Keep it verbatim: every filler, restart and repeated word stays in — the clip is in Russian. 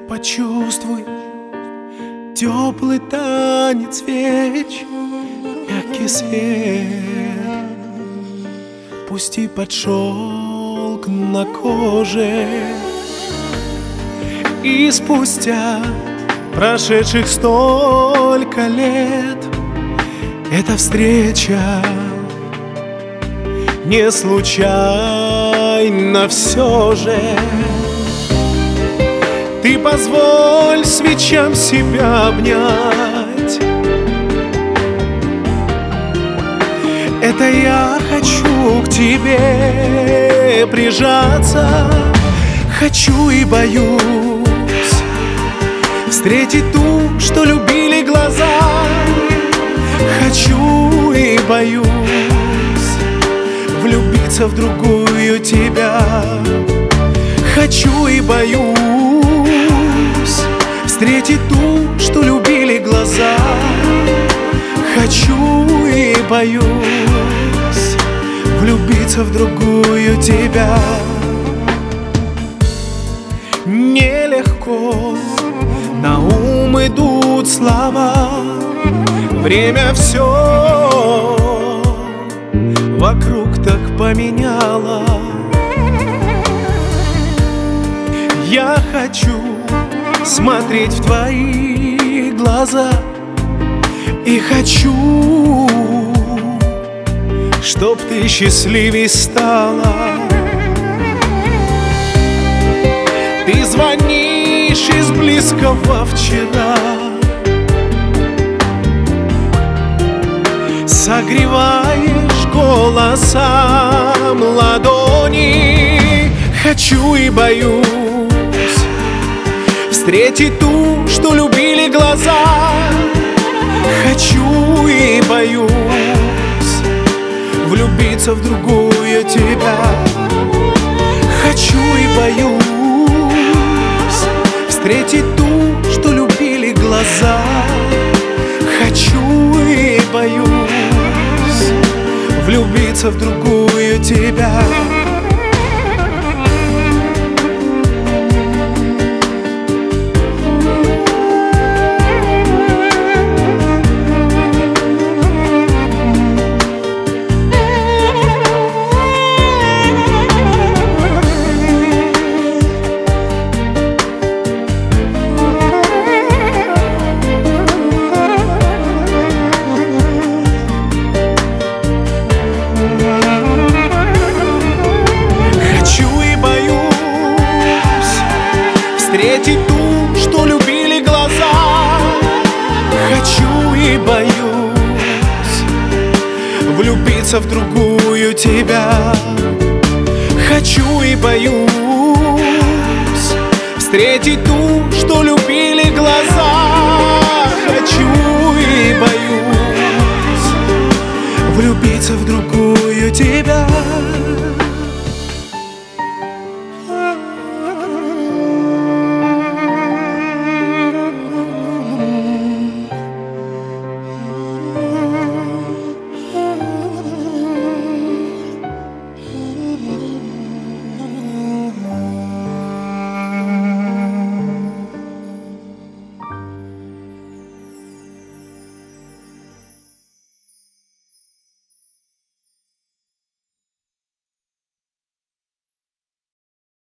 Почувствуй теплый танец свеч, мягкий свет. Пусти под шелк на коже. И спустя прошедших столько лет эта встреча не случайно все же. Ты позволь свечам себя обнять. Это я хочу к тебе прижаться. Хочу и боюсь встретить ту, что любили глаза. Хочу и боюсь влюбиться в другую тебя. Хочу и боюсь встретить ту, что любили глаза. Хочу и боюсь влюбиться в другую тебя. Нелегко на ум идут слова. Время все вокруг так поменяло. Я хочу смотреть в твои глаза. И хочу, чтоб ты счастливей стала. Ты звонишь из близкого вчера, согреваешь голосом ладони. Хочу и боюсь встретить ту, что любили глаза. Хочу и боюсь влюбиться в другую тебя. Хочу и боюсь встретить ту, что любили глаза. Хочу и боюсь влюбиться в другую тебя. Встретить ту, что любили глаза. Хочу и боюсь влюбиться в другую тебя. Хочу и боюсь встретить ту, что любили глаза. Хочу и боюсь влюбиться в другую тебя.